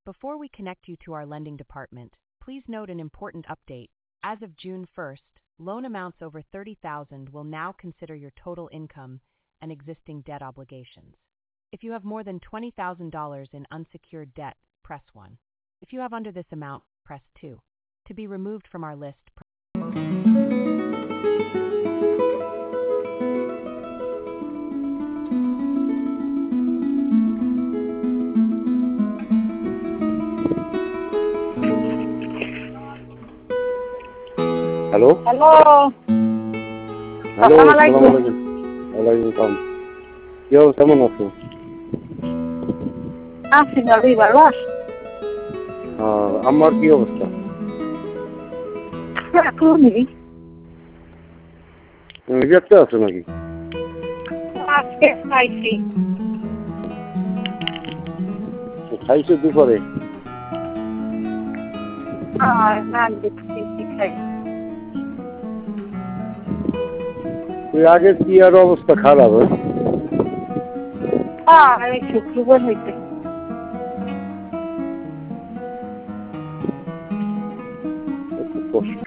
Before we connect you to our lending department, please note an important update. As of June 1st, loan amounts over $30,000 will now consider your total income and existing debt obligations. If you have more than $20,000 in unsecured debt, press 1. If you have under this amount, press 2. To be removed from our list, hello hello, hello, আসসালামু আসসালামু আলাইকুম। আলাইকুম। ওয়ালাইকুম আসসালাম। কি অবস্থা, কেমন আছো? আছি ভালোই, ভালো আছি। আমার কি অবস্থা? এখনই রিজার্ভে আছো নাকি? আজকে খাইছি। খাইছো দুপুরে? আর না দেখছি খাই। তুই আগে কি আর অবস্থা খারাপ? এই শুক্রবার হইতে কষ্ট